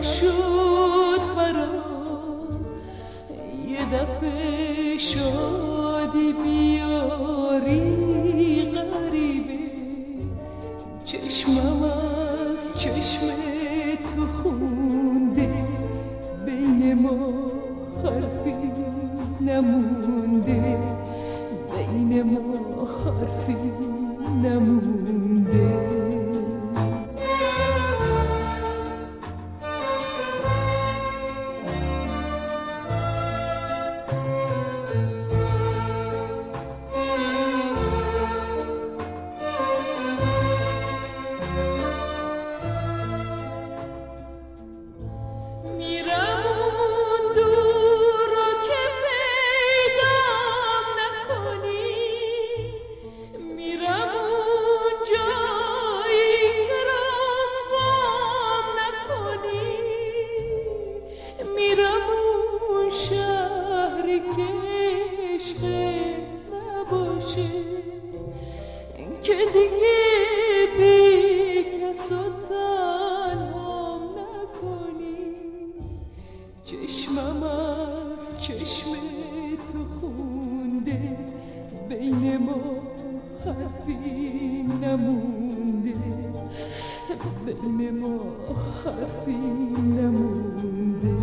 نشد برام یه دفعه شادی بیاری غریبه چشمم از چشم تو خونده بین ما حرفی نمونده بین ما حرفی نمونده که دیگه بی کس و تنهام نکنی چشمم از چشم تو خونده بین ما حرفی نمونده بین ما حرفی نمونده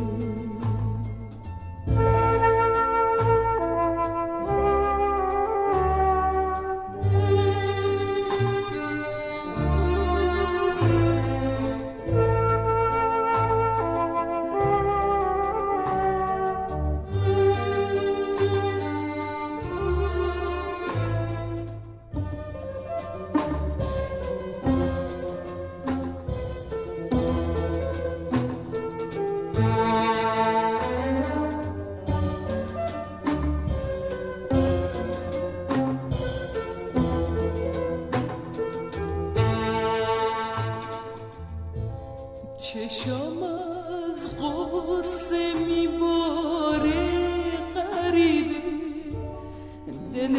چشم از غصه میباره غریبه دل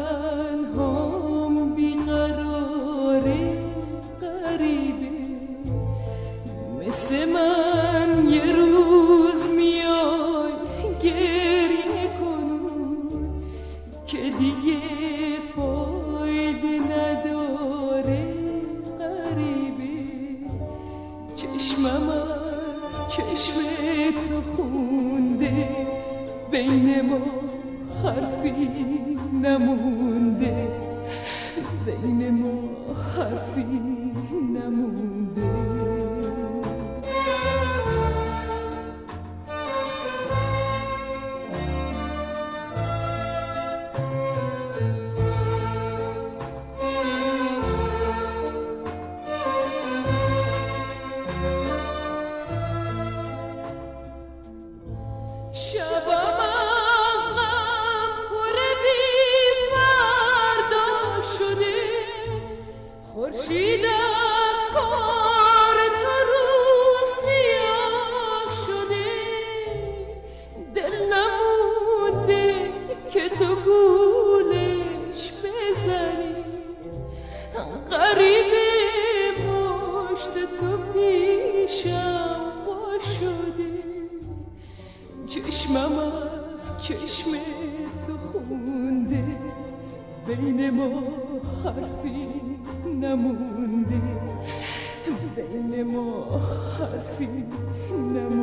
تنهام بیقراره غریبه مثل من یه روز میای گریه کنون که دیگه فایده نداره غریبه چشمم از چشم تو خونده بین ما حرفی نمونده بین ما حرفی نمونده شبم از غم پر بی فردا شده خورشید از کار تو روز سیاه شده دل نمونده که تو گولش بزنی غریبه پشت تو پیشم وا شده چشمم از چشم تو خونده بین ما حرفی نمونده بین ما حرفی نمونده